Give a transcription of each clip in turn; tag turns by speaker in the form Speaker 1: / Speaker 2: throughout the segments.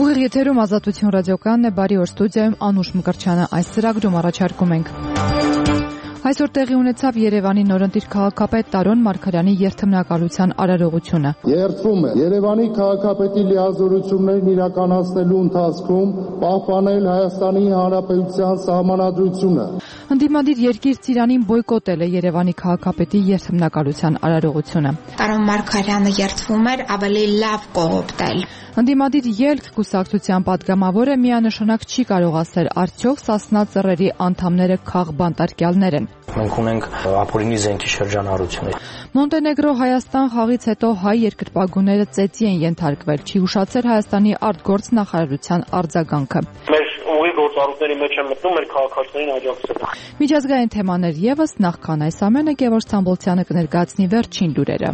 Speaker 1: Ուղիղ եթերում Ազատություն ռադիոկայանն է, բարի օր, ստուդիայում Անուշ Մկրտչյանը։ Այս ծրագրում առաջարկում ենք. Այսօր տեղի ունեցավ Երևանի նորընտիր քաղաքապետ Տարոն Մարգարյանի երթմնակալության արարողությունը։
Speaker 2: Երդվում է Երևանի քաղաքապետի լիազորություններն իրականացնելու ընթացքում պահպանել Հայաստանի Հանրապետության սահմանադրությունը։
Speaker 1: Ընդդիմադիր երկիր Ծիրանին բոյկոտել է Երևանի քաղաքապետի երթմնակալության արարողությունը։
Speaker 3: Տարոն Մարգարյանը երդվում էր ավելի լավ կողոպտել։
Speaker 1: Ընդդիմադիր ելք կուսակցության պատգամավորը միանշանակ չի կարող ասել, արդյոք Սասնա ծռերի անդամները քաղբանտարկյալներ են։
Speaker 4: Մենք ունենք ապօրինի զենքի շրջանառություն։
Speaker 1: Մոնտենեգրո Հայաստան խաղից հետո հայ երկրպագուները ծեծի են ենթարկվել, չի ուշացել Հայաստանի արտգործ նախարարության արձագանքը։
Speaker 4: Մեր ուղի գործառույթների մեջ են մտնում մեր քաղաքացիներին աջակցելը։
Speaker 1: Միջազգային թեմաներ եւս, նախքան այս ամենը Գևորգ Ստամբոլցյանը կներկայացնի վերջին լուրերը։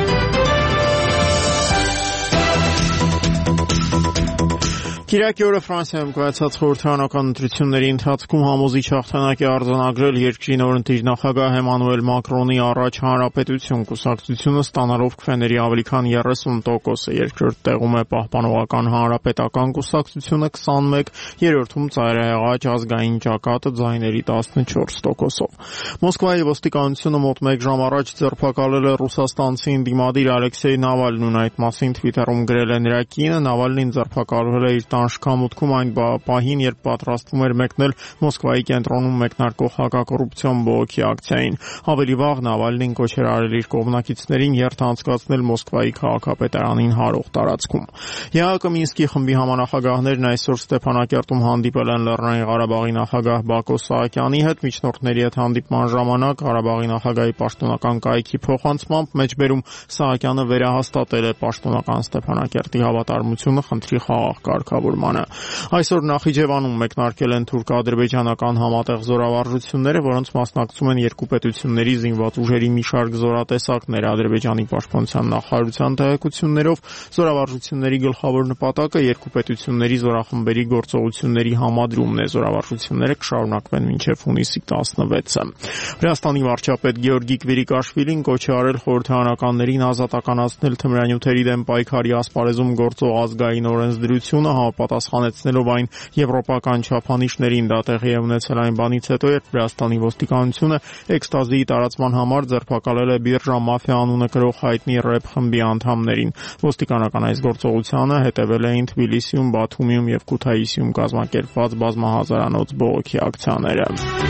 Speaker 5: Կիրակի օրը Ֆրանսիայում կայացած խորհրդարանական ընտրությունների ընթացքում համոզիչ հաղթանակ է արձանագրել երկրի նորընտիր նախագահ Էմանուել Մակրոնի առաջ Հանրապետություն կուսակցությունը, ստանալով քվեների ավելի քան 30%-ը, երկրորդ տեղում է Պահպանողական հանրապետական կուսակցությունը 21, երրորդում Ծայրահեղաջ ազգային ճակատը ձայների 14%-ով։ Մոսկվայի ոստիկանությունը մոտ 1 ժամ առաջ ձերբակալել է ռուսաստանցի ընդդիմադիր Ալեքսեյ Նավալնին, այդ մասին Twitter-ում գրել է նրա կինը։ Նավալնին ձերբակալվել է իր տանշքամուտքում այն պահին, երբ պատրաստվում էր մեկնել Մոսկվայի կենտրոնում մեկնարկող հակակոռուպցիոն բողոքի ակցիային։ Ավելի վաղ Նավալնին կոչ էր արել իր կողմնակիցներին երթ անցկացնել Մոսկվայի քաղաքապետարանին հարող տարածքում։ ԵԱՀԿ Մինսկի խմբի համանախագահներն այսօր Ստեփանակերտում հանդիպել են Լեռնային Ղարաբաղի նախագահ Բակո Սահակյանի հետ։ Միջնորդների հետ հանդիպման ժամանակ Ղարաբաղի նախագահի պաշտոնական կայքի փոխանցմամբ մեջբերում Սահակյանը վերահաստատել է պաշտոնական Ստեփանակերտի հավատարմությունը խնդրի խաղաղ կարգավորմանը։ Այսօր Նախիջևանում մեկնարկել են թուրք-ադրբեջանական համատեղ զորավարժությունները, որոնց մասնակցում են երկու պետությունների զինված ուժերի մի շարք զորատեսակներ։ Ադրբեջանի պաշտպանության նախարարության տեղեկություններով զորավարժությունների գլխավոր նպատակը երկու պետությունների զորախմբերի գործողությունների համադրումն է։ Զորավարժությունները կշարունակվեն մինչև հունիսի 16-ը։ Վրաստանի վարչապետ Գեորգի Կվիրիկաշվիլին կոչ է արել խորհրդարանականներին ազատականացնել թմրանյութերի դեմ պայքարի ասպարեզում գործող ազգային օրենսդրությունը, համապատասխանեցնելով այն եվրոպական չափանիշներին։ Դա տեղի է ունեցել այն բանից հետո, երբ Վրաստանի ոստիկանությունը էկստազիի տարածման համար ձերբակալել է բիրժա մաֆիա անունը կրող հայտնի ռեփ խմբի անդամներին։ Ոստիկանական այս գործողությանը հետևել էին Թբիլիսիում, Բաթումիում եւ Քութայիսիում կազմակերպված բազմահազարանոց բողոքի ակցիաները։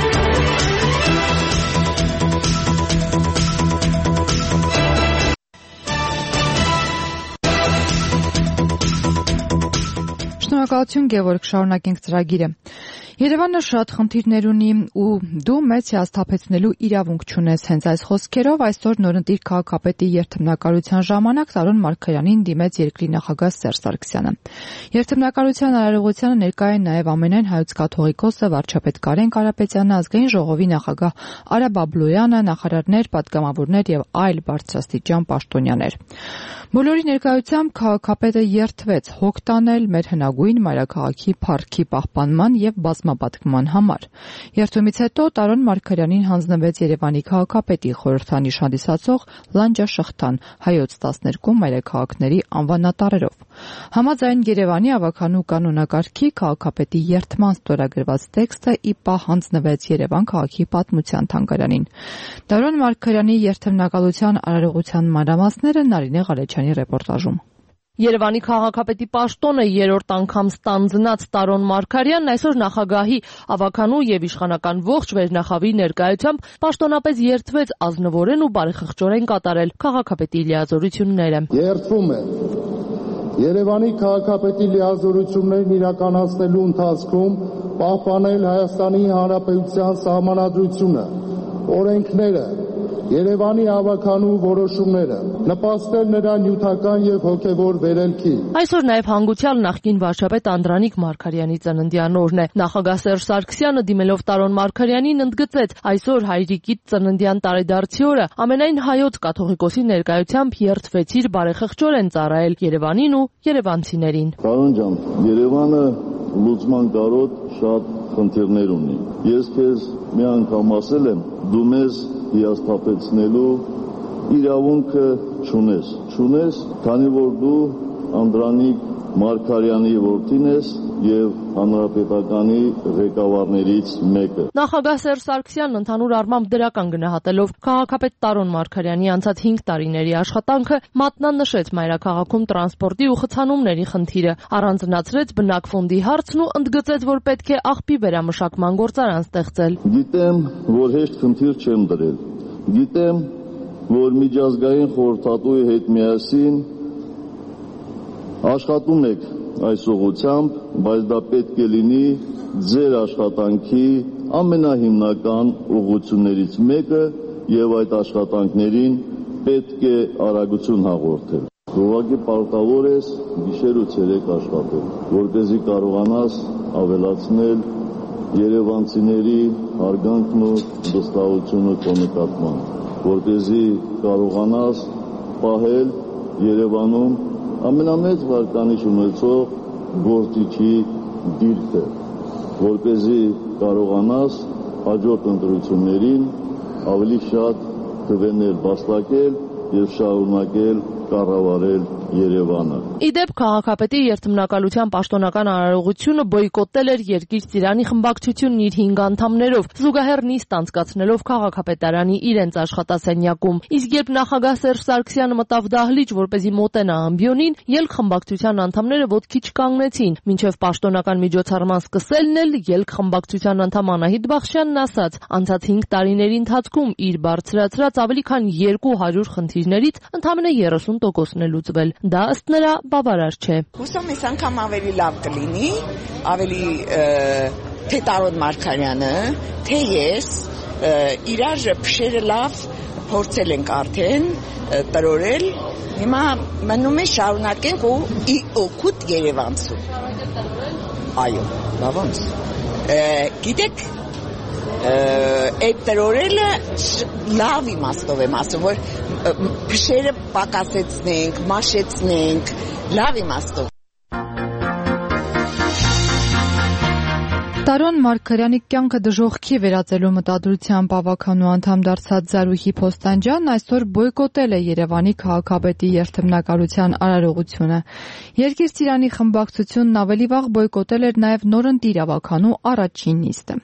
Speaker 1: Շնորհակալություն Գևորգ, շարունակենք ծրագիրը։ Երևանը շատ խնդիրներ ունի ու դու մեծ հիասթափեցնելու իրավունք չունես։ Հենց այս խոսքերով այսօր նորընտիր քաղաքապետի երթմնակալության ժամանակ Տարոն Մարգարյանին դիմեց երկրի նախագահ Սերժ Սարգսյանը։ Երթմնակալության արարողությանը ներկա են նաև ամենայն հայոց կաթողիկոսը, վարչապետ Կարեն Կարապետյանը, ազգային ժողովի նախագահ Արա Բաբլոյանը, նախարարներ, պատգամավորներ եւ այլ բարձրաստիճան պաշտոնյաներ։ Բոլորի ներկայությամբ քաղաքապետը երթվեց հոգ տանել մեր հնագույն մայրաքաղաքի փառքի պահպանման եւ բազմապատկման համար։ Երթումից հետո Տարոն Մարգարյանին հանձնվեց Երևանի քաղաքապետի խորհրդանիշ հանդիսացող լանջաշղթան հայոց 12 մայրաքաղաքների անվանատարերով։ Համաձայն Երևանի ավականու կանոնակարգի քաղաքապետի երթման ստորագրված տեքստը ի պահ հանձնվեց Երևան քաղաքի պատմության թանգարանին։ Տարոն Մարգարյանի երթմնակալության արարողության մանրամասները Նարինե Ղալեչյանի ռեպորտաժում։
Speaker 6: Երևանի քաղաքապետի պաշտոնը երրորդ անգամ ստանձնած Տարոն Մարգարյանն այսօր նախագահի ավականու եւ իշխանական ողջ վերնախավի ներկայությամբ պաշտոնապես երդվեց ազնվորեն ու բարեխղճորեն կատարել քաղաքապետի լիազորությունները։
Speaker 2: Երդվում է Երևանի քաղաքապետի լիազորություններն իրականացնելու ընթացքում պահպանել Հայաստանի Հանրապետության սահմանադրությունը, օրենքները, Երևանի ավականու որոշումները, նպաստել նրա նյութական եւ հոգեվոր վերելքի։
Speaker 6: Այսօր նաեւ հանգուցյալ նախկին վարչապետ Անդրանիկ Մարգարյանի ծննդյան օրն է։ Նախագահ Սերժ Սարգսյանը դիմելով Տարոն Մարգարյանին ընդգծեց, այսօր հայրիկիդ ծննդյան տարեդարձի օրը ամենայն հայոց կաթողիկոսի ներկայությամբ երդվեցիր բարեխղճորեն ծառայել Երևանին ու երևանցիներին։
Speaker 7: Տարոն ջան, Երևանը լուծման կարոտ շատ խնդիրներ ունի։ Ես քեզ մի անգամ ասել եմ, դու մեզ հիասթափեցնելու իրավունքը չունես, քանի որ դու Անդրանիկ Մարգարյանի որդին ես եւ հանրապետականի ղեկավարներից մեկը։
Speaker 6: Նախագահ Սերժ Սարգսյանն ընդհանուր առմամբ դրական գնահատելով քաղաքապետ Տարոն Մարգարյանի անցած 5 տարիների աշխատանքը մատնանշեց մայրաքաղաքում տրանսպորտի ու խցանումների խնդիրը, առանձնացրեց բնակֆոնդի հարցն ու ընդգծեց, որ պետք է աղբի վերամշակման գործարան ստեղծել։
Speaker 7: Գիտեմ, որ հեշտ խնդիր չեմ դրել։ Գիտեմ, որ միջազգային խորհրդատուի հետ միասին աշխատում եք այս ուղղությամբ, բայց դա պետք է լինի ձեր աշխատանքի ամենահիմնական ուղղություններից մեկը եւ այդ աշխատանքներին պետք է արագություն հաղորդել։ Ուղղակի պարտավոր ես գիշեր ու ցերեկ աշխատել, որպեսզի կարողանաս ավելացնել երևանցիների հարգանքն ու վստահությունը քո նկատմամբ, որպեսզի կարողանաս պահել Երևանում ամենամեծ վարկանիշ ունեցող գործիչի դիրքը, որպեսզի կարողանաս հաջորդ ընտրություններին ավելի շատ քվեներ վաստակել եւ շարունակել կառավարել Երևանը։
Speaker 6: Իդեպ քաղաքապետի երթմնակալության պաշտոնական արարողությունը բոյկոտել էր Երկիր Ծիրանի խմբակցությունն իր 5 անդամներով, զուգահեռ նիստ անցկացնելով քաղաքապետարանի իրենց աշխատասենյակում։ Իսկ երբ նախագահ Սերժ Սարգսյանը մտավ դահլիճ, որպեսզի մոտենա ամբիոնին, ելք խմբակցության անդամները ոտքի չկանգնեցին, մինչև պաշտոնական միջոցառման սկսելն էլ ելք խմբակցության անդամ Անահիտ Բախշյանն ասաց. անցած 5 տարիների ընթացքում իր բարձրացրած ավելի քան 200 խնդիրներից ընդամենը 30%-ն է լուծվել։ Դա ըստ նրա բավարար չէ։
Speaker 8: Հուսամ այս անգամ ավելի լավ կլինի, ավելի թե Տարոն Մարգարյանը, թե ես իրար փշերը լավ փորձել ենք արդեն տրորել, հիմա մնում է շարունակենք ու օգուտ Երևանցու։ Այո, բա ոնց։ Գիտեք, այդ տրորելը լավ իմաստով եմ ասում, որ փշերը պակասեցնենք, մաշեցնենք, լավ իմաստով։
Speaker 1: Տարոն Մարգարյանի կյանքը դժոխքի վերածելու մտադրությամբ ավականու անդամ դարձած Զարուհի Փոստանջյանն այսօր բոյկոտել է Երևանի քաղաքապետի երթմնակալության արարողությունը։ Երկիր Ծիրանի խմբակցությունն ավելի վաղ բոյկոտել էր նաև նորընտիր ավականու առաջին նիստը։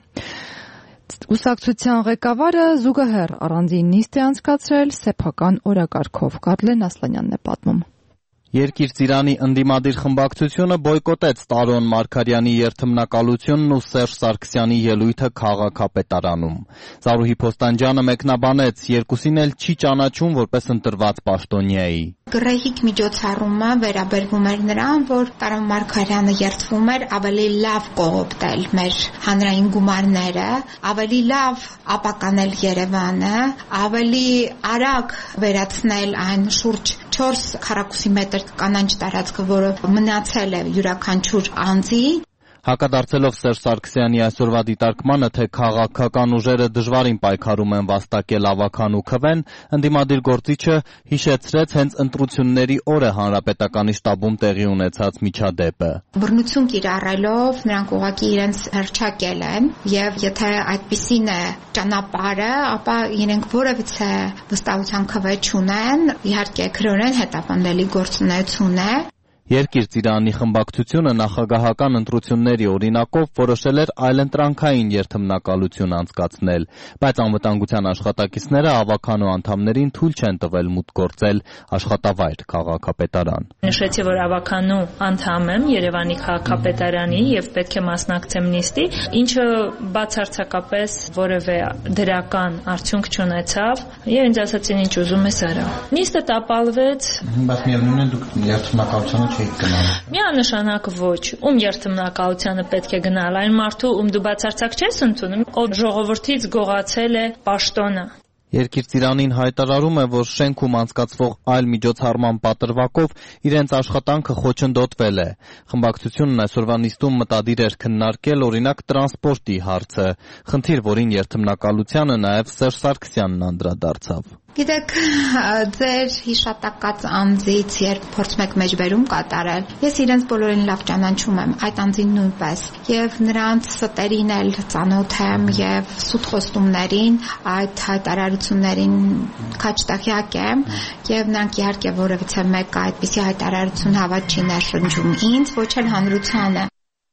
Speaker 1: Կուսակցության ղեկավարը զուգահեռ առանձին նիստ է անցկացրել սեփական օրակարգով։ Կարլեն Ասլանյանն է պատմում։
Speaker 9: Երկիր Ծիրանի ընդդիմադիր խմբակցությունը բոյկոտեց Տարոն Մարգարյանի երթմնակալությունն ու Սերժ Սարգսյանի ելույթը քաղաքապետարանում։ Զարուհի Փոստանջյանը մեկնաբանեց, երկուսին էլ չի ճանաչում որպես ընտրված պաշտոնյայի։
Speaker 3: Գռեհիկ միջոցառումը վերաբերվում էր նրան, որ Տարոն Մարգարյանը երթվում էր ավելի լավ կողոպտել մեր հանրային գումարները, ավելի լավ ապականել Երևանը, ավելի արագ վերացնել այն շուրջ 4 քառակուսի մետր կանաչ տարածքը, որը մնացել է յուրաքանչյուր անձի։
Speaker 9: Հակադարձելով Սերժ Սարգսյանի այսօրվա դիտարկմանը, թե քաղաքական ուժերը դժվարին պայքարում են վաստակել ավականու քվեն, ընդդիմադիր գործիչը հիշեցրեց հենց ընտրությունների օրը հանրապետականի շտաբում տեղի ունեցած միջադեպը։
Speaker 3: Բռնություն կիրառելով նրանք ուղղակի իրենց հռչակել են, եւ եթե այդպիսին է ճանապարհը, ապա իրենք որևիցե վստահության քվե չունեն, իհարկե քրորեն հետապնդելի գործունեություն է։
Speaker 9: Երկիր Ծիրանի խմբակցությունը նախագահական ընտրությունների օրինակով որոշել էր այլընտրանքային երթմնակալություն անցկացնել, բայց անվտանգության աշխատակիցները ավականու անդամներին թույլ չեն տվել մուտք գործել աշխատավայր քաղաքապետարան։
Speaker 10: Նշեցի, որ ավականու անդամ եմ Երևանի քաղաքապետարանի եւ պետք է մասնակցեմ նիստի, ինչը բացարձակապես որևէ դրական արդյունք չունեցավ, եւ ինձ ասացին ինչ ուզում ես արա։ Նիստը տապալվեց,
Speaker 9: բայց միևնույն է դուք երթմնակալությունը
Speaker 10: Միանշանակ ոչ, ում երթմնակալությանը պետք է գնալ, այն մարդու, ում դու բացարձակ չես ընդունում, ով ժողովրդից գողացել է պաշտոնը։
Speaker 9: Երկիր Ծիրանին հայտարարում է, որ շենքում անցկացվող այլ միջոցառման պատրվակով իրենց աշխատանքը խոչընդոտվել է։ Խմբակցությունն այսօրվա նիստում մտադիր էր քննարկել օրինակ տրանսպորտի հարցը, խնդիր, որին երթմնակալությանը նաև Սերժ Սարգսյանն անդրադարձավ։
Speaker 3: Գիտեք, ձեր հիշատակած անձից երբ փորձում եք մեջբերում կատարել, ես իրենց բոլորին լավ ճանաչում եմ, այդ անձին նույնպես, եւ նրանց ստերին էլ ծանոթ եմ եւ սուտ խոստումներին, այդ հայտարարություններին քաչտախյակ եմ եւ նրանք իհարկե որևիցե մեկը այդպիսի հայտարարություն հավատ չի ներշնչում ինձ, ոչ էլ հանրությանը։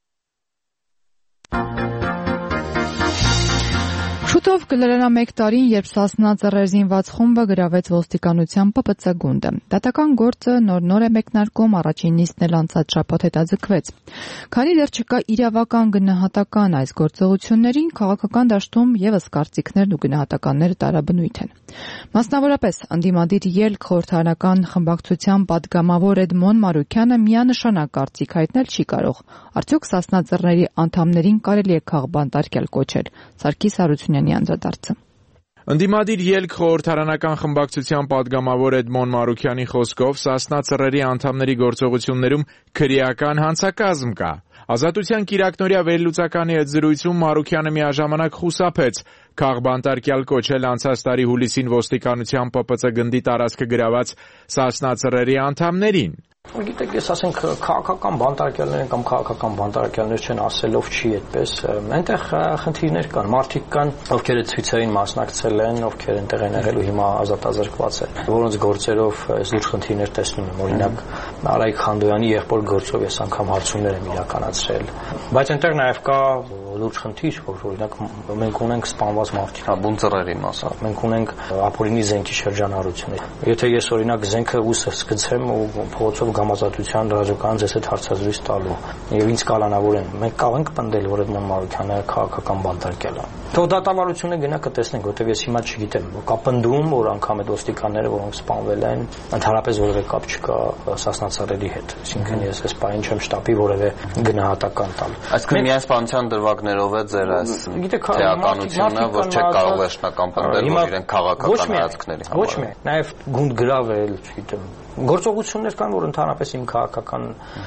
Speaker 1: Շուտով կլրանա 1 տարին, երբ Սասնա ծռեր զինված խումբը գրավեց ոստիկանության ՊՊՑ գունդը։ Դատական գործը նոր է մեկնարկում, առաջին նիստն էլ անցած շաբաթ հետաձգվեց։ Քանի դեռ չկա իրավական գնահատական այս գործողություններին, քաղաքական դաշտում եւս կարծիքներն ու գնահատականները տարաբնույթ են։ Մասնավորապես, ընդդիմադիր ելք խորհրդարանական խմբակցության падգամավոր Էդմոն Մարուկյանը միանշանակ կարծիք հայտնել չի կարող։ Արդյոք Սասնա ծռերի անդամներին կարելի է քաղբանտարկել կոչել։ Սարգիս Հարությունյանի անդրադարձը։
Speaker 11: Ընդդիմադիր ելք խորհրդարանական խմբակցության падգամավոր Էդմոն Մարուկյանի խոսքով Սասնա ծռերի անդամների գործողություններում քրեական հանցակազմ կա։ Ազատության կիրակնորյա վերլուծականի հետ զրույցում Մարուկյանը միաժամանակ խուսափեց քաղբանտարկյալ կոչել անցած տարի հուլիսին ոստիկանության ՊՊՑ գնդի տարածքը գրաված Սասնա ծռերի անդամներին։
Speaker 12: Գիտեք, ես ասենք քաղաքական բանտարկյալներ կամ քաղաքական բանտարկյալներ չեն ասելով չի այդպես։ Այնտեղ խնդիրներ կան, մարդիկ կան, ովքեր այդ ցույցերին մասնակցել են, ովքեր այնտեղ են եղել ու հիմա ազատազրկված են, որոնց գործերով այս լուրջ խնդիրներ տեսնում եմ։ Օրինակ Արայիկ Խանդոյանի եղբոր գործով ես անգամ հարցումներ եմ իրականացրել։ Բայց այնտեղ նաև կա լուրջ խնդիր, որ օրինակ մենք ունենք սպանված մարդիկ, բուն ծռերին մասը։ Մենք ունենք ապօրինի զենքի շրջանառություն։ Եթե ես օրինակ զենքը ուսս գցեմ ու փողոցով գամազատության ռադիոկայան ձեզ հետ հարցազրույց տալու եւ ինձ կալանավորեն, մենք կարող ենք պնդել, որ Էդմոն Մարուկյանը քաղաքական բանտարկյալ է։ Թող դատավարությունը գնա կտեսնենք, որտեղ ես հիմա չգիտեմ, կա պնդում, որ անգամ այդ ոստիկանները, որոնք սպանվել են, ընդհանրապես որևէ կապ չկա Սասնա ծռերի հետ։ Այսինքն ես այս պահին չեմ շտապի որևէ գնահատական տալ։
Speaker 9: Այսինքն միայն սպանության դրվագներով է ձեր այս թեականությունը, որ չեք կարող վերջնական պնդել, որ իրենք քաղաքական հայացքների համար։
Speaker 12: Ոչ մի, նաև գունդ գրավել, չգիտեմ, գործողություններ կան, որ ընդհանրապես իմ քաղաքական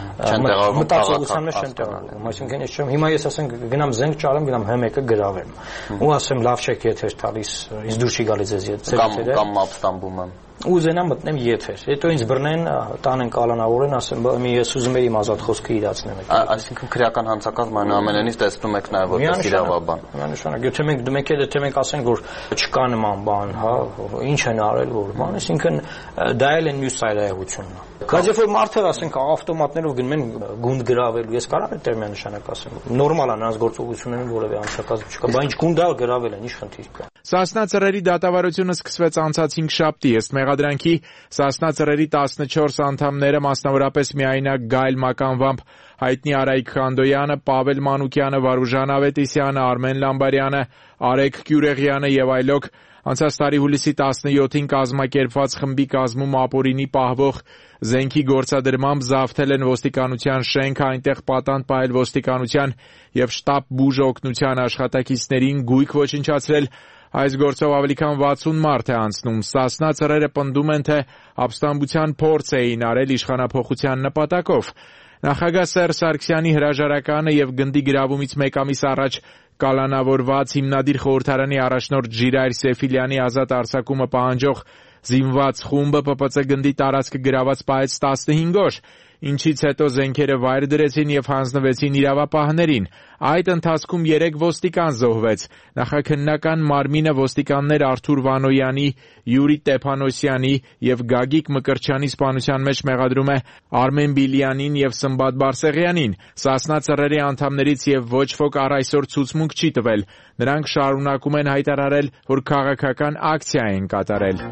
Speaker 12: մտածողության մեջ չեն տեղավորվում։ Այսինքն ես չեմ, հիմա ես ասենք գնամ զենք ճարեմ, գնամ Հ1-ը գրավեմ։ Ու ասեմ լավ չեք եթեր տալիս, ինձ դուր չի գալիս ձեզ եթերը։
Speaker 9: Կամ ապստամբում եմ։
Speaker 12: Ուզենամ մտնեմ եթեր։ Հետո ինձ բռնեն, տանեն կալանավորեն, ասեմ, ես ուզում եմ իմ ազատ խոսքը իրացնեմ։
Speaker 9: Այսինքն քրեական հանցակազմ այնուամենայնիվ տեսնում եք նաև որպես իրավաբան։
Speaker 12: Միանշանակ, եթե մենք ասենք, որ չկա նման բան, հա, ինչ են արել, որ բան, այսինքն դա էլ են մյուս ծայրահեղությունն։ Բայց երբ որ մարդը ասենք ավտոմատներով գնում են գունդ գրավելու, ես կարող եմ տերմինանշանակ ասեմ։ Նորմալ է նրանց գործողություններում որևէ հանցակազմ չկա, բայց ինչ գունդա գրավել են, ինչ խնդիր կա։
Speaker 11: Սասնա ծռերի դատավարությունը սկսվեց անցած 5 շաբթի, ըստ մեղադրանքի Սասնա ծռերի 14 անդամները, մասնավորապես միայնակ Գայլ Մականվամբ հայտնի Արայիկ Խանդոյանը, Պավել Մանուկյանը, Վարուժան Ավետիսյանը, Արմեն Լամբարյանը, Արեգ Գյուրեղյանը եւ այլոք անցած տարի հուլիսի 17-ին կազմակերպված խմբի կազմում ապօրինի պահվող զենքի գործադրմամբ զավթել են ոստիկանության շենք, այնտեղ պատանդ պահել ոստիկանության եւ շտաբ բուժ օգնության աշխատակիցներին, գույք ոչնչացրել։ Այս գործով ավելի քան 60 մարդ է անցնում։ Սասնա ծռերը պնդում են, թե ապստամբության փորձ էին արել իշխանափոխության նպատակով։ Նախագահ Սերժ Սարգսյանի հրաժարականը եւ գնդի գրավումից մեկ ամիս առաջ կալանավորված հիմնադիր խորհրդարանի առաջնորդ Ժիրայր Սեֆիլյանի ազատ արձակումը պահանջող զինված խումբը ՊՊՑ գնդի տարածքը գրաված պահեց 15 օր, ինչից հետո զենքերը վայր դրեցին եւ հանձնվեցին իրավապահներին։ Այդ ընթացքում 3 ոստիկան զոհվեց։ Նախաքննական մարմինը ոստիկաններ Արթուր Վանոյանի, Յուրի Տեփանոսյանի եւ Գագիկ Մկրտչյանի սպանության մեջ մեղադրում է Արմեն Բիլյանին եւ Սմբատ Բարսեղյանին։ Սասնա ծռերի անդամներից եւ ոչ ոք առ այսօր ցուցմունք չի տվել։ Նրանք շարունակում են հայտարարել, որ քաղաքական ակցիա են կատարել։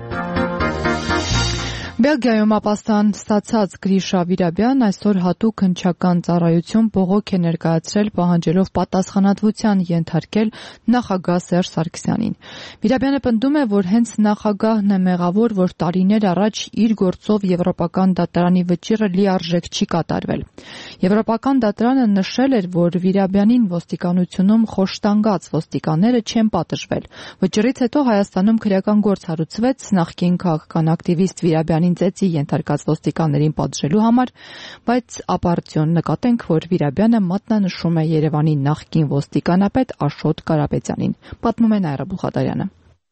Speaker 1: Բելգիայում ապաստան ստացած Գրիշա Վիրաբյանն այսօր հատուկ հնչական ծառայություն բողոք է ներկայացրել, պահանջելով պատասխանատվության ենթարկել նախագահ Սերժ Սարգսյանին։ Վիրաբյանը պնդում է, որ հենց նախագահն է մեղավոր, որ տարիներ առաջ իր գործով Եվրոպական դատարանի վճիռը լիարժեք չի կատարվել։ Եվրոպական դատարանը նշել էր, որ Վիրաբյանին ոստիկանությունում խոշտանգած ոստիկանները չեն պատժվել։ Վճռից հետո Հայաստանում քրեական գործ հարուցվեց նախկին քաղաքական ակտիվիստ Վիրաբյանին ծեծի ենթարկած ոստիկաններին պատժելու համար, բայց ապարդյուն նկատենք, որ Վիրաբյանը մատնանշում է Երևանի նախկին ոստիկանապետ Աշոտ Կարապետյանին։ Պատմում է Նաիրա Բուխատարյանը։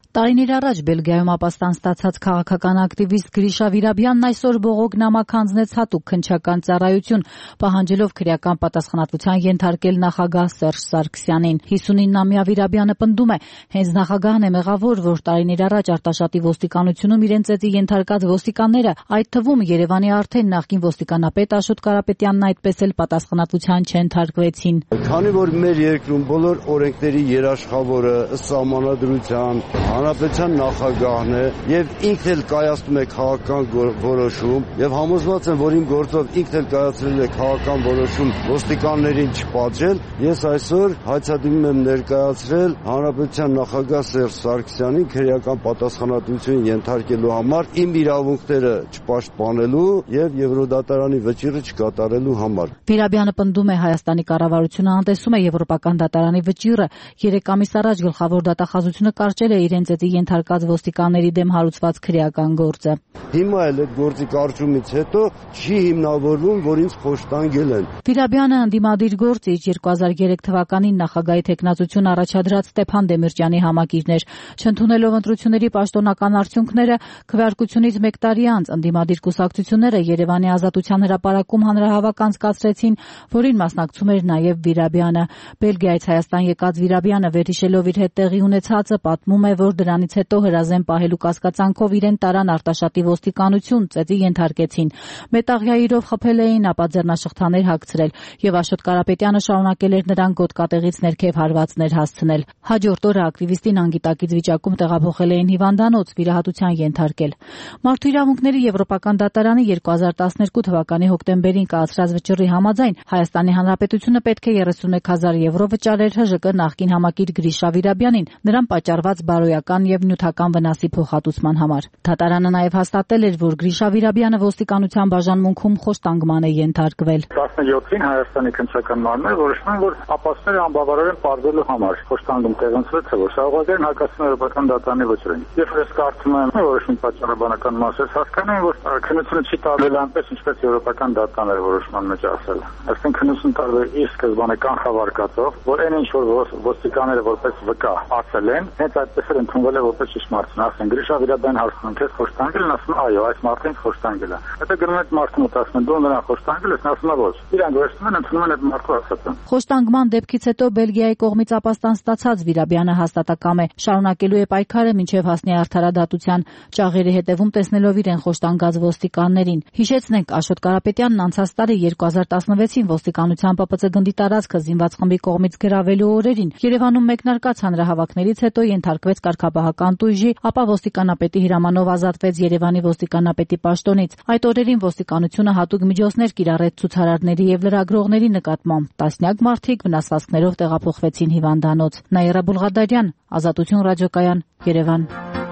Speaker 13: Տարիներ առաջ Բելգիայում ապաստան ստացած քաղաքական ակտիվիստ Գրիշա Վիրաբյանն այսօր բողոք նամակ հանձնեց հատուկ քննչական ծառայություն, պահանջելով քրեական պատասխանատվության ենթարկել նախագահ Սերժ Սարգսյանին։ 59-ամյա Վիրաբյանը պնդում է, հենց նախագահն է մեղավոր, որ տարիներ առաջ Արտաշատի ոստիկանությունում իրենց ծեծի ենթարկած ոստիկանները, այդ թվում Երևանի արդեն նախկին ոստիկանապետ Աշոտ Կարապետյանն այդպես էլ պատասխանատվության չենթարկվեցին։
Speaker 14: Քանի որ մեր երկրում բոլոր օրենքների երաշխավորը ըստ սահմանադրության Հանրապետության նախագահն է եւ ինքն էլ կայացնում է քաղաքական որոշում եւ համոզված եմ, որ իմ գործով ինքն էլ կայացրել է քաղաքական որոշում ոստիկաններին չպատժել, ես այսօր հայցադիմում եմ ներկայացրել Հանրապետության նախագահ Սերժ Սարգսյանին քրեական պատասխանատվություն ենթարկելու համար իմ իրավունքները չպաշտպանելու եւ Եվրոդատարանի վճիռը չկատարելու համար։
Speaker 13: Վիրաբյանը պնդում է, Հայաստանի կառավարությունը անտեսում է Եվրոպական դատարանի վճիռը։ 3 ամիս առաջ գլխավոր դատախազությունը կարճել է իրենց ծեծի ենթարկած ոստիկանների դեմ հարուցված քրեական գործը։
Speaker 14: Հիմա էլ այդ գործի կարճումից հետո չի հիմնավորվում, որ ինձ խոշտանգել են։
Speaker 13: Վիրաբյանը ընդդիմադիր գործիչ 2003 թվականին նախագահի թեկնածություն առաջադրած Ստեփան Դեմիրճյանի համակիրն էր։ Չընդունելով ընտրությունների պաշտոնական արդյունքները, քվեարկությունից 1 տարի անց ընդդիմադիր կուսակցությունները Երևանի Ազատության հրապարակում հանրահավաք անցկացրեցին, որին մասնակցում էր նաև Վիրաբյանը։ Բելգիայից Հայաստան եկած Վիրաբյանը վերհիշելով իր հետ տեղի ունեցածը պատմում է, որ դրանից հետո հրազեն պահելու կասկածանքով իրեն տարան Արտաշատի ոստիկանություն, ծեծի ենթարկեցին։ Մետաղյա իրով խփել էին, ապա ձեռնաշղթաներ հագցրել եւ Աշոտ Կարապետյանը շարունակել էր նրան գոտկատեղից ներքև հարվածներ հասցնել։ Հաջորդ օրը ակտիվիստին անգիտակից վիճակում տեղափոխել էին հիվանդանոց, վիրահատության ենթարկել։ Մարդու իրավունքների Եվրոպական դատարանի 2012 թվականի հոկտեմբերին կայացրած վճռի համաձայն Հայաստանի Հանրապետությունը պետք է 31000 եվրո վճարեր ՀԺԿ նախկին համակիր Գրիշա Վիրաբյանին, նրան պատճառված բարոյական եւ նյութական վնասի փոխհատուցման համար։ Դատարանը նաև հաստատել էր, որ Գրիշա Վիրաբյանը ոստիկանության բաժանմունքում խոշտանգման է ենթարկվել։
Speaker 15: 17-ին Հայաստանի քննչական մարմինը որոշում են, որ ապաստները անբավարարեն պարզելու համար խոշտանգում տեղնցրեց, որ շահողագերն հակասում Եվրոպական դատարանի վճռին։ Երբ ես կարծում եմ, որոշում պատճառաբանական մասից հասկանում, որ քննությունը չի տարվել այնպես, ինչպես Եվրոպական դատարանը էր որոշման մեջ ասել։ Այսինքն քննությունը տարվել իր սկզբանե կանխավարկածով, որ այն ինչ որ ոստիկանները որպես վկա ասել են, հենց այդպես էլ ընդունվել է որպես ճշմարտություն։ Ասեն Գրիշա Վիրաբյան հարցնում քեզ խոշտանգել են, ասում այո, այս մարդին խոշտանգել է։ Հետո գնում են մարդու մոտ ասում են դու նրան խոշտանգել ես, ասում է ոչ։ Իրանք վերցնում են ընդունում են այդ մարդու ասածը։
Speaker 13: Խոշտանգման դեպքից հետո Բելգիայի կողմից ապաստան ստացած Վիրաբյանը հաստատակամ է, շարունակելու է պայքարը մինչև հասնի արդարադատության, ճաղերի հետևում տեսնելով իրեն խոշտանգած ոստիկաններին։ Հիշեցնենք, Աշոտ Կարապետյանն անցած տարի 2016-ին ոստիկանության ՊՊՑ գնդի տարածքը զինված խմբի կողմից գրավելու օրերին Երևանում մեկնարկած հանրահավաքներից հետո ենթարկվեց կարգապահական տույժի, ապա ոստիկանապետի հրամանով ազատվեց Երևանի ոստիկանապետի պաշտոնից։ Այդ օրերին ոստիկանությունը հատուկ միջոցներ կիրառեց ցուցարարների եւ լրագրողների նկատմամբ։ Տասնյակ մարդիկ վնասվածքներով տեղափոխվեցին հիվանդանոց։ Նաիրա Բուլղադարյան, Ազատություն ռադիոկայան, Երևան։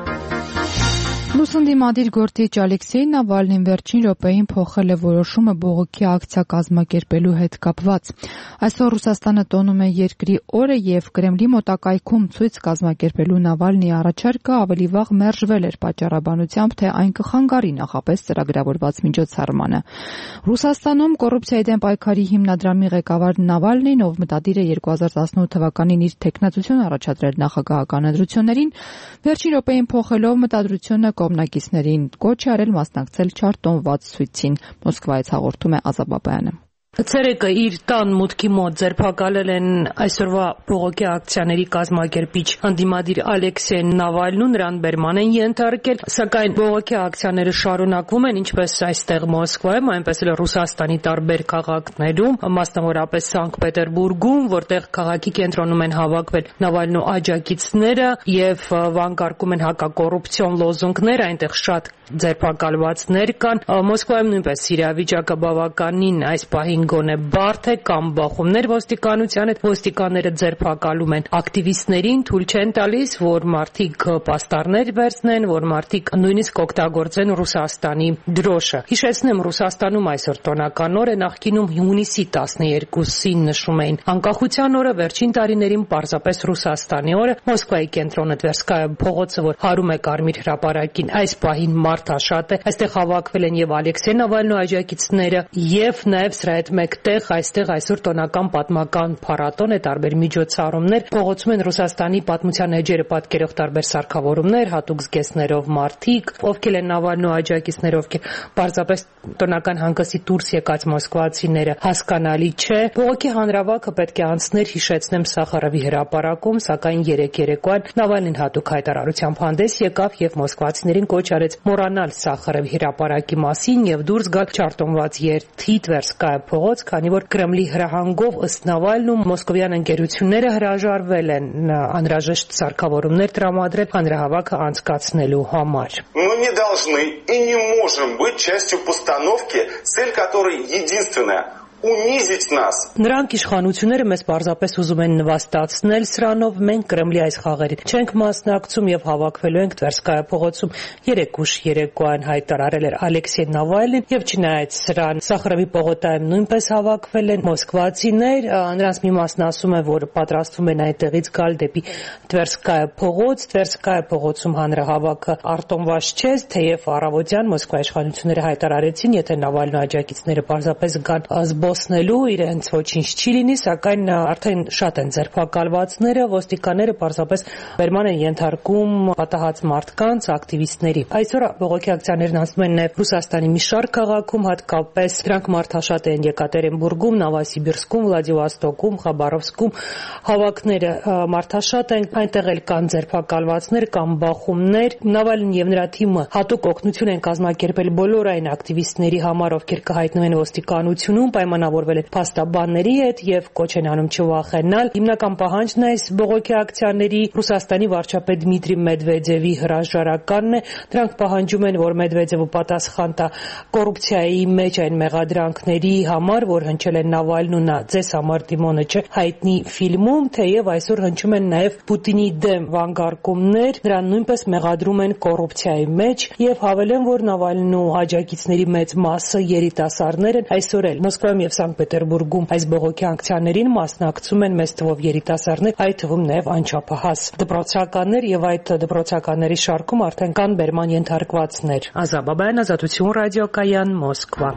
Speaker 1: Լուսնդիմադիր գործիչ Ալեքսեյ Նավալնին վերջին րոպեին փոխել է որոշումը բողոքի ակցիա կազմակերպելու հետ կապված։ Այսօր Ռուսաստանը տոնում է երկրի օրը եւ Կրեմլի մոտակայքում ցույց կազմակերպելու Նավալնիի առաջարկը ավելի վաղ մերժվել էր պատճառաբանությամբ, թե այն կխանգարի նախապես ծրագրավորված միջոցառմանը։ Ռուսաստանում կոռուպցիայի դեմ պայքարի հիմնադրամի ղեկավար Նավալնին, ով մտադիր է 2018 թվականին իր թեկնածություն առաջադրել նախագահական ընտրություններին, վերջին րոպեին փոխելով մտադրությունը կողմնակիցներին կոչ է արել մասնակցել չարտոնված ցույցին։ Մոսկվայից հաղորդում է Ազատ Բաբայանը։
Speaker 6: Ցերեկը իր տան մուտքի մոտ ձերբակալել են այսօրվա բողոքի ակցիաների կազմակերպիչ ընդդիմադիր Ալեքսեյ Նավալնին, նրան բերման են ենթարկել, սակայն բողոքի ակցիաները շարունակվում են ինչպես այստեղ Մոսկվայում, այնպես էլ Ռուսաստանի տարբեր քաղաքներում, մասնավորապես Սանկտ Պետերբուրգում, որտեղ քաղաքի կենտրոնում են հավաքվել Նավալնու աջակիցները եւ վանկարկում են հակակոռուպցիոն լոզունգներ, այնտեղ շատ ձերբակալվածներ կան։ Մոսկվայում նույնպես իրավիճակը բավականին այս պահին գոնե բարդ է, կամ բախումներ ոստիկանության հետ, ոստիկանները ձերբակալում են ակտիվիստներին, թույլ չեն տալիս, որ մարդիկ պաստառներ վերցնեն, որ մարդիկ նույնիսկ օգտագործեն Ռուսաստանի դրոշը։ Հիշեցնեմ, Ռուսաստանում այսօր տոնական օր է, նախկինում հունիսի 12-ին նշում էին անկախության օրը, վերջին տարիներին պարզապես Ռուսաստանի օրը։ Մոսկվայի կենտրոնը Տվերսկայա փողոցը, որ հարում է Կարմիր հրապարակին, այս պահին մարդաշատ է։ Այստեղ հավաքվել են եւ Ալեքսեյ Նավալնու աջակիցները, եւ նաեւ սրա հետ
Speaker 16: մեկտեղ այստեղ այսօր տոնական պատմական փառատոն է, տարբեր միջոցառումներ, փողոցում են Ռուսաստանի պատմության էջերը պատկերող տարբեր սարքավորումներ, հատուկ զգեստներով մարդիկ, ովքեր են Նավալնու աջակիցներ, ովքեր պարզապես տոնական հանգստի դուրս եկած մոսկվացիները, հասկանալի չէ։ Բողոքի հանրավաքը պետք է անցներ, հիշեցնեմ, Սախարովի հրապարակում, սակայն երեկոյան Նավալնին հատուկ հայտարարությամբ հանդես եկավ եւ մոսկվացիներին կոչ արեց մոռանալ Սախարովի հրապարակի մասին եւ դուրս գալ չարտոնված երթի Տվերսկայա փողոց, քանի որ Կրեմլի հրահանգով ըստ Նավալնու մոսկովյան ընկերությունները հրաժարվել են անհրաժեշտ սարքավորումներ տրամադրել հանրահավաքը անցկացնելու համար։
Speaker 17: Мы не должны и не можем быть частью постановки, цель которой единственная унизить нас.
Speaker 16: Նրանք իշխանությունները մեզ պարզապես ուզում են նվաստացնել սրանով, մենք Կրեմլի այս խաղերին չենք մասնակցում եւ հավաքվելու ենք Տվերսկայա փողոցում երեկուշ երեկոյան հայտարարել էր Ալեքսեյ Նավալնին եւ չնայած սրան Սախարովի պողոտայում նույնպես հավաքվել են մոսկվացիներ, նրանց մի մասն ասում է, որ պատրաստվում են այդտեղից գալ դեպի Տվերսկայա փողոց, Տվերսկայա փողոցում հանրահավաքը արտոնված չէ, թեև առավոտյան Մոսկվայի իշխանությունները հայտարարեցին, եթե Նավալնու աջակիցները պարզապես գան զբոսնելու, իրենց ոչինչ չի լինի, սակայն արդեն շատ են ձերբակալվածները, ոստիկանները պարզապես բերման են ենթարկում պատահած մարդկանց, ակտիվիստների։ Այսօր բողոքի ակցիաներն անցնում են նաև Ռուսաստանի մի շարք քաղաքում, հատկապես դրանք մարդաշատ են Եկատերինբուրգում, Նովոսիբիրսկում, Վլադիվոստոկում, Խաբարովսկում, հավաքները մարդաշատ են, այնտեղ էլ կան ձերբակալվածներ կամ բախումներ։ Նավալնին եւ նրա թիմը հատուկ օգնություն են կազմակերպել բոլոր այն ակտիվիստների համար, ովքեր կհայտնվեն ոստիկանությունում, պայմանավորվել են փաստաբանների հետ եւ կոչ են անում չվախենալ։ Հիմնական պահանջն այս բողոքի ակցիաների Ռուսաստանի վարչապետ Դմիտրի Մեդվեդևի հրաժարականն է։ Դրանք պահանջում են, որ Մեդվեդևը պատասխան տա կոռուպցիայի մեջ այն մեղադրանքների համար, որ հնչել են Նավալնուն «Ձեզ համար դիմոնը չէ» հայտնի ֆիլմում, թեև այսօր հնչում են նաեւ Պուտինի դեմ վանկարկումներ, նրան նույնպես մեղադրում են կոռուպցիայի մեջ եւ հավելեն, որ Նավալնու աջակիցների մեծ մասը երիտասարդներ են։ Այսօր էլ Մոսկվայում եւ Սանկտ Պետերբուրգում այս բողոքի ակցիաներին մասնակցում են մեծ թվով երիտասարդներ, այդ թվում նաեւ անչափահաս դպրոցականներ եւ այդ դպրոցականների շարքում արդեն կան բերման ենթարկվածներ։ Ազաբաբայան, Ազատություն ռադիոկայան, Մոսկվա։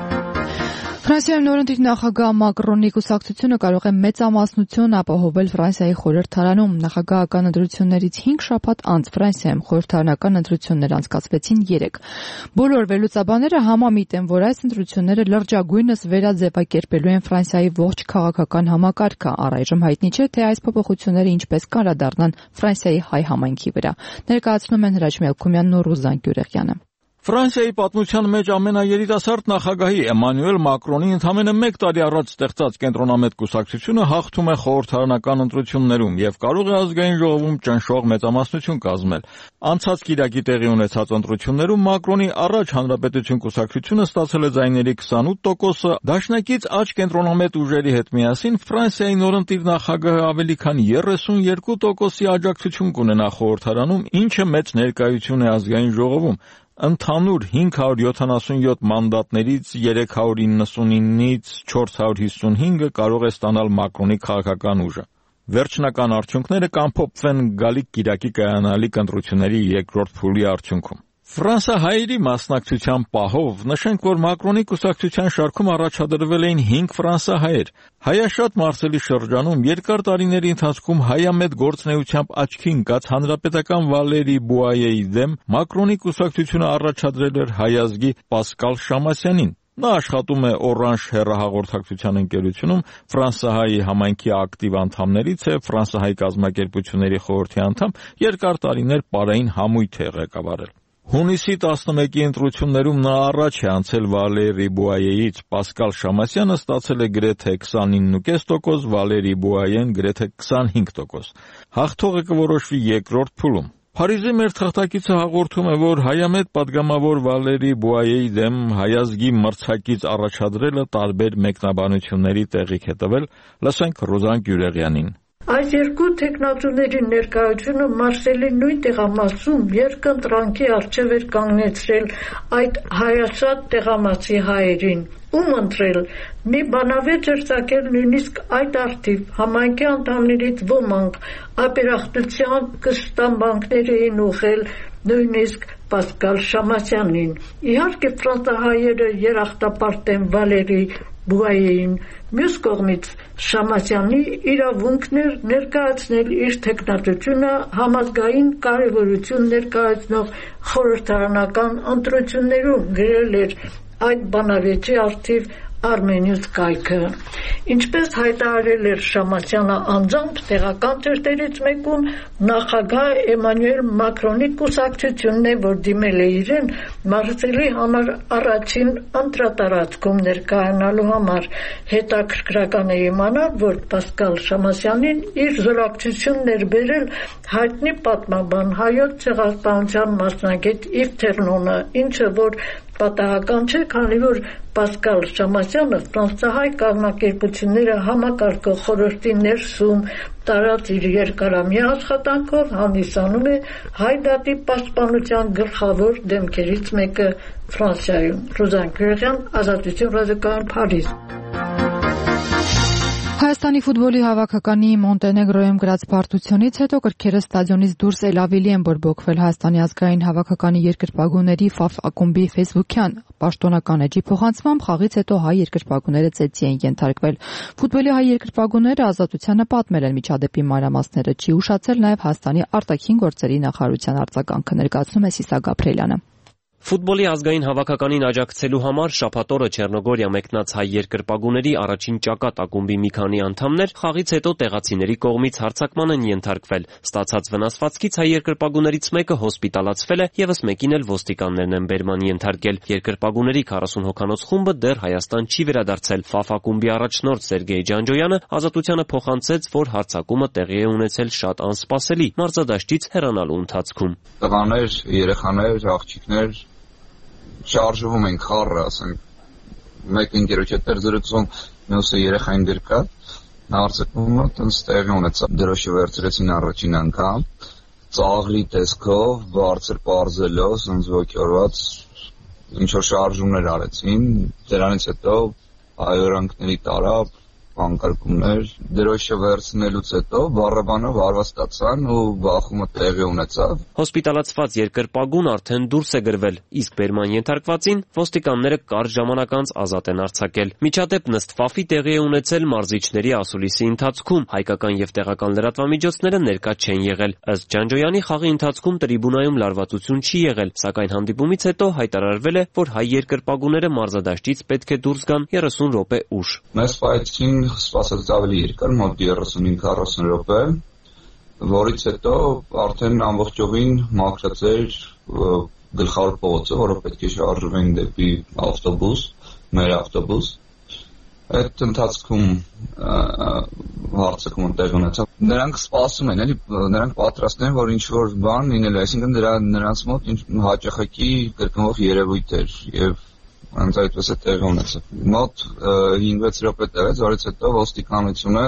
Speaker 1: Ֆրանսիայում նորընտիր նախագահ Մակրոնի կուսակցությունը կարող է մեծամասնություն ապահովել Ֆրանսիայի խորհրդարանում։ Նախագահական ընտրություններից 5 շաբաթ անց Ֆրանսիայում խորհրդարանական ընտրություններ անցկացվեցին 3։ Բոլոր վերլուծաբանները համամիտ են, որ այս ընտրությունները լրջագույնս վերաձևակերպելու են Ֆրանսիայի ողջ քաղաքական համակարգը։ Առայժմ հայտնի չէ, թե այս փոփոխությունները ինչպես կանդրադառնան Ֆրանսիայի հայ համայնքի վրա։ Ներկայացնում են Հրաչ Մելքումյանն ու Ռուզան Գյուրեղյանը։
Speaker 18: Ֆրանսիայի պատմության մեջ ամենաերիտասարդ նախագահի Էմանուել Մակրոնի ընդամենը 1 տարի առաջ ստեղծած կենտրոնամետ կուսակցությունը հաղթում է խորհրդարանական ընտրություններում եւ կարող է ազգային ժողովում ճնշող մեծամասնություն կազմել։ Անցած կիրակի տեղի ունեցած ընտրություններում Մակրոնի առաջ Հանրապետություն կուսակցությունը ստացել է ձայների 28%, դաշնակից աջ կենտրոնամետ ուժերի հետ միասին Ֆրանսիայի նորընտիր նախագահը ավելի քան 32%-ի աջակցություն կունենա խորհրդարանում, ինչը մեծ ներկայություն է ազգային ժողովում։ Ընդհանուր 577 մանդատներից 399-ից 455-ը կարող է ստանալ Մակրոնի քաղաքական ուժը։ Վերջնական արդյունքները կամփոփվեն գալիք կիրակի կայանալիք ընտրությունների երկրորդ փուլի արդյունքում։ Ֆրանսահայերի մասնակցության պահով նշենք, որ Մակրոնի կուսակցության շարքում առաջադրվել էին 5 ֆրանսահայեր։ Հայաշատ Մարսելի շրջանում երկար տարիների ընթացքում հայամետ գործունեությամբ աչքի ընկած հանրապետական Վալերի Բուայեի դեմ Մակրոնի կուսակցությունը առաջադրել էր հայազգի Պասկալ Շամասյանին։ Նա աշխատում է Օրանժ հեռահաղորդակցության ընկերությունում, ֆրանսահայի համայնքի ակտիվ անդամներից է, ֆրանսահայ կազմակերպությունների խորհրդի անդամ, երկար տարիներ պարային համույթ է ղեկավարել։ Հունիսի 11-ի ընտրություններում նա առաջ է անցել Վալերի Բուայեից, Պասկալ Շամասյանը ստացել է գրեթե 29.5%, Վալերի Բուայեն գրեթե 25%։ Հաղթողը կորոշվի երկրորդ փուլում։ Փարիզի մեր թղթակիցը հաղորդում է, որ հայամետ падգամավոր Վալերի Բուայեի դեմ հայազգի մրցակից առաջադրելը տարբեր մեկնաբանությունների տեղիք է տվել, լսենք Ռուզան Գյուրեղյանին։
Speaker 19: Այս երկու տեխնատուների ներկայությունը Մարսելի նույն տեղամասում երկընտրանքի առջև էր կանգնեցրել այդ հայաշատ տեղամասի հայերին, ում ընտրել։ Մի բանավեճ էր ծագել նույնիսկ այդ արդիվ համայնքի անդամներից ոմանք ապերախտության կշտամբանքներ էին ուղղել նույնիսկ Պասկալ Շամասյանին։ Իհարկե ֆրանսահայերը երախտապարտ են Վալերի Բուայեին։ Մյուս կողմից Շամասյանի իրավունքն էր ներկայացնել իր թեկնածությունը համազգային կարևորություն ներկայացնող խորհրդարանական ընտրություններում, գրել էր այդ բանավեճի առթիվ Armenius կայքը։ Ինչպես հայտարարել էր Շամասյանը անձամբ տեղական թերթերից մեկում, նախագահ Էմանուել Մակրոնի կուսակցությունն է, որ դիմել է իրեն մարզելի համար առաջին ընտրատարածքում ներկայանալու համար։ Հետաքրքրական է իմանալ, որ Պասկալ Շամասյանին իր զորակցությունն էր բերել հայտնի պատմաբան հայոց ցեղասպանության մասնագետ Իվ Թերնոնը, ինչը որ պատահական չէ, քանի որ Պասկալ Շամասյանը ֆրանսահայ կազմակերպությունները համակարգող խորհրդի ներսում տարած իր երկարամյա աշխատանքով հանդիսանում է հայ դատի պաշտպանության գլխավոր դեմքերից մեկը Ֆրանսիայում։ Ռուզան Գրեգյան, Ազատություն ռադիոկայան, Փարիզ։
Speaker 1: Հայաստանի ֆուտբոլի հավաքականի Մոնտենեգրոյում գրած պարտությունից հետո կրքերը ստադիոնից դուրս էլ ավելի են բորբոքվել Հայաստանի ազգային հավաքականի երկրպագուների Ֆաֆ ակումբի ֆեյսբուքյան պաշտոնական էջի փոխանցմամբ խաղից հետո հայ երկրպագուները ծեծի են ենթարկվել։ Ֆուտբոլի հայ երկրպագուները Ազատությանը պատմել են միջադեպի մանրամասները, չի ուշացել նաև Հայաստանի արտաքին գործերի նախարարության արձագանքը, ներկայացնում է Սիսա Գաբրելյանը։
Speaker 20: Ֆուտբոլի ազգային հավաքականին աջակցելու համար շաբաթ օրը Չեռնոգորիա մեկնած հայ երկրպագուների առաջին ճակատ ակումբի մի քանի անդամներ խաղից հետո տեղացիների կողմից հարձակման են ենթարկվել։ Ստացած վնասվածքից հայ երկրպագուներից մեկը հոսպիտալացվել է, եւս մեկին էլ ոստիկաններն են բերման ենթարկել։ Երկրպագուների 40 հոգանոց խումբը դեռ Հայաստան չի վերադարձել։ Ֆաֆ ակումբի առաջնորդ Սերգեյ Ջանջոյանը Ազատությանը փոխանցեց, որ հարձակումը տեղի է ունեցել շատ անսպասելի մարզադաշտից հեռանալու ընթացքում։
Speaker 21: Տղաներ, երեխաներ, աղջիկներ շարժվում են խառը, ասենք մեկը ընկերոջ հետ էր զրուցում, մյուսը երեխային գրկա, հարձակումը տենց տեղի ունեցավ, դրոշը վերցրեցին առաջին անգամ, ծաղրի տեսքով, բարձր պարզելով, սենց ոգևորված, ինչ-որ շարժումներ արեցին, դրանից հետո այորանքների տարավ, անկարգումներ, դրոշը վերցնելուց հետո բառաբանը վարվաստացան ու բախումը տեղի ունեցավ։
Speaker 20: Հոսպիտալացված երկրպագուն արդեն դուրս է գրվել, իսկ բերման ենթարկվածին ոստիկանները կարճ ժամանակ անց ազատ են արձակել։ Միջադեպ նստվաֆի տեղի է ունեցել մարզիչների ասուլիսի ընթացքում, հայկական եւ տեղական լրատվամիջոցները ներկա չեն եղել։ Ըստ Ջանջոյանի խաղի ընթացքում տրիբունայում լարվածություն չի եղել, սակայն հանդիպումից հետո հայտարարվել է, որ հայ երկրպագուները մարզադաշտից պետք է դուրս գան 30 րոպե ուշ։
Speaker 21: Մեզ պայթին սպասած ավելի երկար, մոտ 35-40 րոպե, որից հետո արդեն ամբողջովին մաքրած էր գլխավոր փողոցը, որը պետք է շարժվեն դեպի ավտոբուս, մեր ավտոբուս։ Այդ ընթացքում հարձակումը տեղի ունեցավ։ Նրանք սպասում են, նրանք պատրաստ են, որ ինչ-որ բան լինելու է, այսինքն նրանց մոտ հաճախակի կրկնվող երևույթ էր եւ Անց այդպես է տեղի ունեցավ։ Մոտ 5-6 րոպե տևեց, որից հետո ոստիկանությունը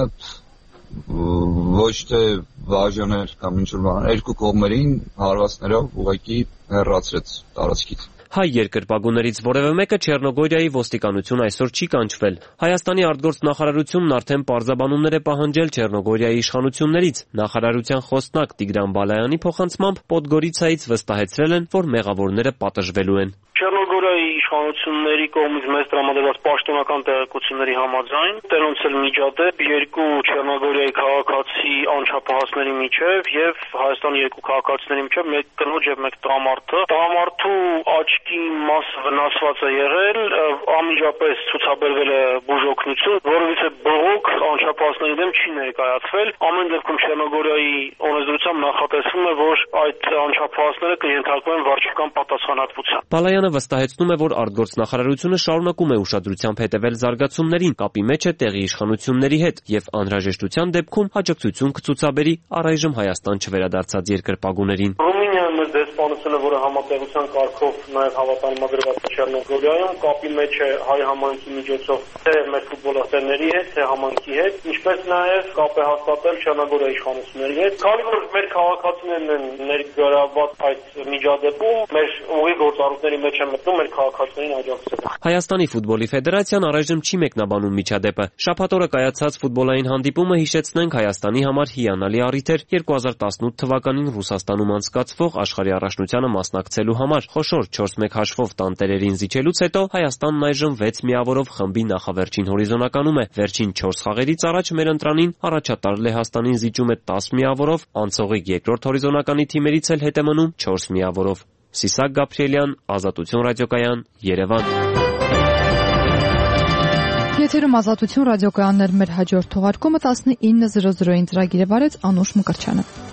Speaker 21: ոչ թե բաժաներ կամ ինչ-որ բաներ, երկու կողմերին հարվածներով ուղղակի հեռացրեց տարածքից։
Speaker 20: Հայ երկրպագուներից որևէ մեկը Չեռնոգորիայի ոստիկանություն այսօր չի կանչվել։ Հայաստանի արտգործնախարարությունն արդեն պարզաբանումներ է պահանջել Չեռնոգորիայի իշխանություններից։ Նախարարության խոսնակ Տիգրան Բալայանի փոխանցմամբ Պոդգորիցայից վստահեցրել են, որ մեղավորները պատժվելու են։
Speaker 4: Չեռնոգորիայի իշխանությունների կողմից մեզ տրամադրված պաշտոնական տեղեկությունների համաձայն տերոնց էլ միջադեպ երկու Չեռնոգորիայի քաղաքացի անչափահասների միջև եւ Հայաստանի երկու քաղաքացիների միջև մեկ կնոջ եւ մեկ տղամարդը։ Տղամարդու աչքի մասը վնասված է եղել, անմիջապես ցուցաբերվել է բուժօգնություն, որովհետեւ բողոք անչափահասների դեմ չի ներկայացվել։ Ամեն դեպքում Չեռնոգորիայի օրենսդրությամբ նախատեսվում է, որ այդ անչափահասները կենթարկվեն վարչական պատասխանատվության։
Speaker 20: Բալայանը վստահեցնում է, որ արտգործնախարարությունը շարունակում է ուշադրությամբ հետևել զարգացումներին, կապի մեջ է տեղի իշխանությունների հետ եւ անհրաժեշտության դեպքում աջակցություն կցուցաբերի առայժմ Հայաստան չվերադարձած երկրպագուներին։
Speaker 4: Ռումինիան մեր դեսպանությունը, որը համատեղության կարգով նաեւ հավատարմագրված է Չեռնոգորիայում, կապի մեջ է հայ համայնքի միջոցով թե մեր ֆուտբոլիստների հետ, թե համայնքի հետ, ինչպես նաեւ կապ է հաստատել Չեռնոգորիայի իշխանությունների հետ։ Քանի որ մեր քաղաքացիներն են ներգրավված այդ միջադեպում, մեր ուղի գործառույթների մեջ է մտնում մեր քաղաքացիներին աջակցել։
Speaker 20: Հայաստանի ֆուտբոլի ֆեդերացիան առայժմ չի մեկնաբանում միջադեպը։ Շաբաթ օրը կայացած ֆուտբոլային հանդիպումը, հիշեցնենք, Հայաստանի համար հիանալի առիթ էր 2018 թվականին Ռուսաստանում անցկացվող աշխարհի առաջնությանը մասնակցելու համար։ Խոշոր 4-1 հաշվով տանտերերին զիջելուց հետո Հայաստանն այժմ 6 միավորով խմբի նախավերջին հորիզոնականում է։ Վերջին 4 խաղերից առաջ մեր ընտրանին առաջատար Լեհաստանին զիջում է 10 միավորով, անցողիկ երկրորդ հորիզոնականի թիմերից էլ հետ է մնում 4 միավորով։ Սիսակ Գաբրիելյան, Ազատություն ռադիոկայան, Երևան։
Speaker 1: Եթերում Ազատություն ռադիոկայաններ մեր հաջորդ թողարկումը 19:00-ին ծրագիրը վարեց Անուշ Մկրտչյանը։